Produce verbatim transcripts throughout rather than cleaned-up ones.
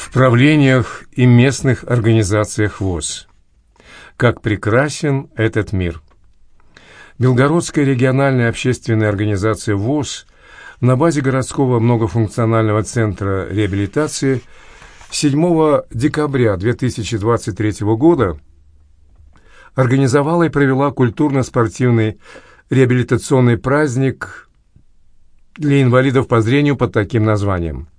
в правлениях и местных организациях ВОС. Как прекрасен этот мир! Белгородская региональная общественная организация ВОС на базе городского многофункционального центра реабилитации седьмого декабря две тысячи двадцать третьего года организовала и провела культурно-спортивный реабилитационный праздник для инвалидов по зрению под таким названием.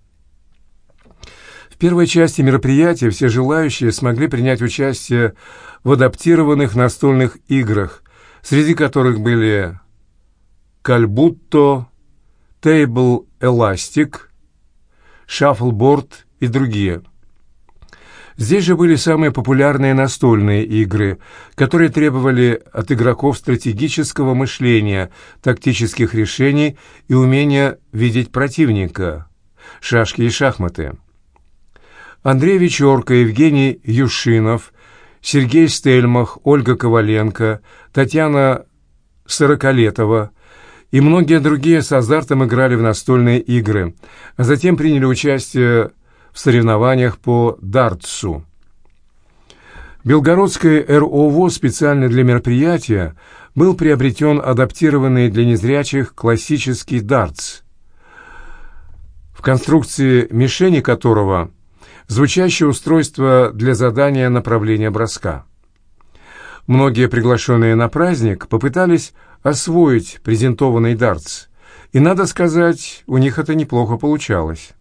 В первой части мероприятия все желающие смогли принять участие в адаптированных настольных играх, среди которых были кальбутто, тейбл эластик, шаффлборд и другие. Здесь же были самые популярные настольные игры, которые требовали от игроков стратегического мышления, тактических решений и умения видеть противника, шашки и шахматы. Андрей Вечерко, Евгений Юшинов, Сергей Стельмах, Ольга Коваленко, Татьяна Сорокалетова и многие другие с азартом играли в настольные игры, а затем приняли участие в соревнованиях по дартсу. Белгородской эр о ВОС специально для мероприятия был приобретен адаптированный для незрячих классический дартс, в конструкции мишени которого звучащее устройство для задания направления броска. Многие приглашенные на праздник попытались освоить презентованный дартс, и, надо сказать, у них это неплохо получалось.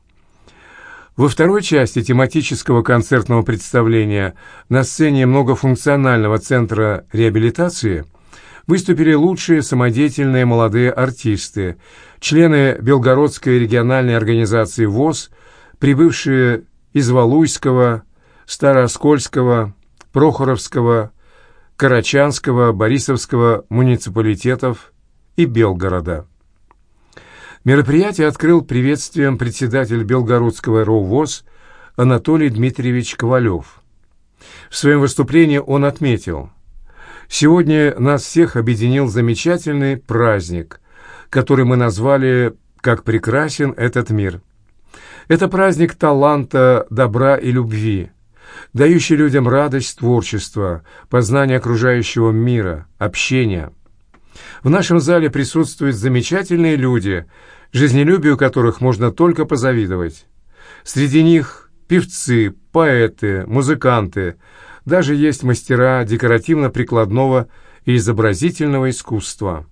Во второй части тематического концертного представления на сцене многофункционального центра реабилитации выступили лучшие самодеятельные молодые артисты, члены Белгородской региональной организации ВОС, прибывшие из Валуйского, Старооскольского, Прохоровского, Карачанского, Борисовского муниципалитетов и Белгорода. Мероприятие открыл приветствием председатель Белгородского эр о ВОС Анатолий Дмитриевич Ковалев. В своем выступлении он отметил: «Сегодня нас всех объединил замечательный праздник, который мы назвали «Как прекрасен этот мир». Это праздник таланта, добра и любви, дающий людям радость творчества, познания окружающего мира, общения. В нашем зале присутствуют замечательные люди, жизнелюбию которых можно только позавидовать. Среди них певцы, поэты, музыканты, даже есть мастера декоративно-прикладного и изобразительного искусства.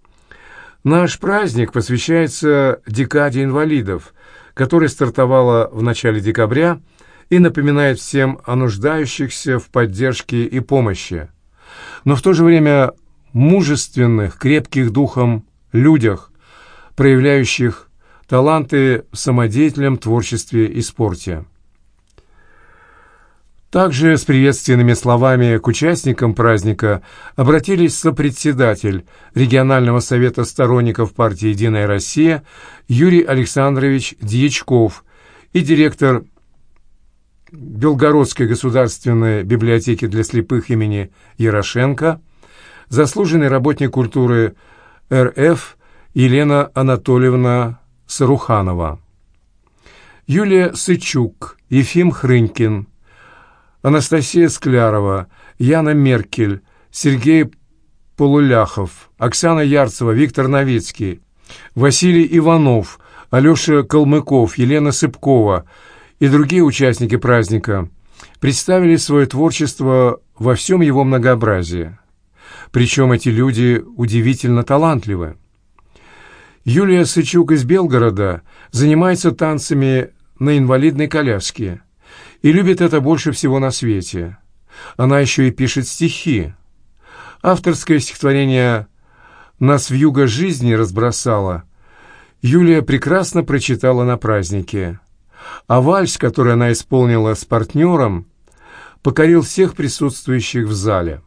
Наш праздник посвящается декаде инвалидов, которая стартовала в начале декабря и напоминает всем о нуждающихся в поддержке и помощи, но в то же время мужественных, крепких духом людях, проявляющих таланты в самодеятельном творчестве и спорте». Также с приветственными словами к участникам праздника обратились сопредседатель регионального совета сторонников партии «Единая Россия» Юрий Александрович Дьячков и директор Белгородской государственной библиотеки для слепых имени Ярошенко, заслуженный работник культуры эр эф Елена Анатольевна Саруханова, Юлия Сычук, Ефим Хрынькин, Анастасия Склярова, Яна Меркель, Сергей Полуляхов, Оксана Ярцева, Виктор Новицкий, Василий Иванов, Алеша Калмыков, Елена Сыпкова и другие участники праздника представили свое творчество во всем его многообразии. Причем эти люди удивительно талантливы. Юлия Сычук из Белгорода занимается танцами на инвалидной коляске и любит это больше всего на свете. Она еще и пишет стихи. Авторское стихотворение «Нас вьюга жизни разбросала» Юлия прекрасно прочитала на празднике, а вальс, который она исполнила с партнером, покорил всех присутствующих в зале.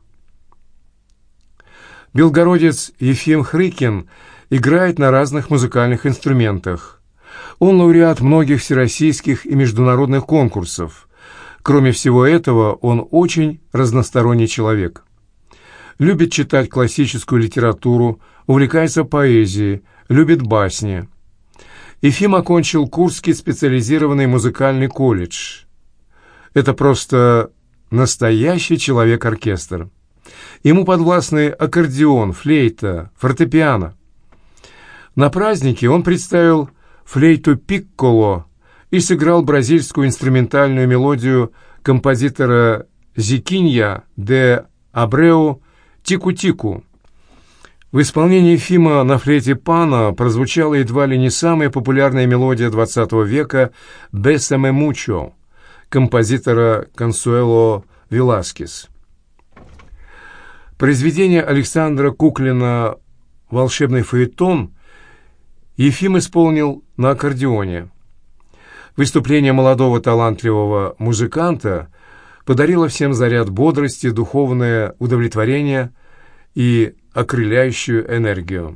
Белгородец Ефим Хрыкин играет на разных музыкальных инструментах. Он лауреат многих всероссийских и международных конкурсов. Кроме всего этого, он очень разносторонний человек. Любит читать классическую литературу, увлекается поэзией, любит басни. Ефим окончил Курский специализированный музыкальный колледж. Это просто настоящий человек-оркестр. Ему подвластны аккордеон, флейта, фортепиано. На празднике он представил флейту пикколо и сыграл бразильскую инструментальную мелодию композитора Зикинья де Абреу «Тику-тику». В исполнении Ефима на флейте пана прозвучала едва ли не самая популярная мелодия двадцатого века «Бесаме мучо» композитора Консуэло Веласкес. Произведение Александра Куклина «Волшебный фаэтон» Ефим исполнил на аккордеоне. Выступление молодого талантливого музыканта подарило всем заряд бодрости, духовное удовлетворение и окрыляющую энергию.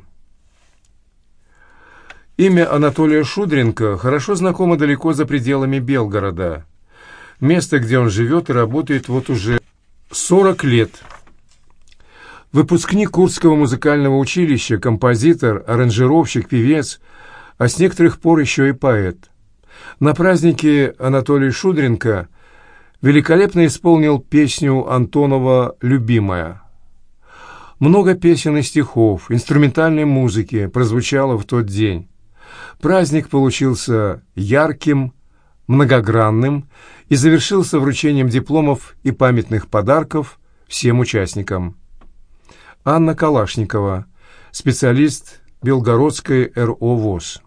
Имя Анатолия Шудренко хорошо знакомо далеко за пределами Белгорода, место, где он живет и работает вот уже сорок лет. Выпускник Курского музыкального училища, композитор, аранжировщик, певец, а с некоторых пор еще и поэт. На празднике Анатолий Шудренко великолепно исполнил песню Антонова «Любимая». Много песен и стихов, инструментальной музыки прозвучало в тот день. Праздник получился ярким, многогранным и завершился вручением дипломов и памятных подарков всем участникам. Анна Калашникова, специалист Белгородской эр о ВОС.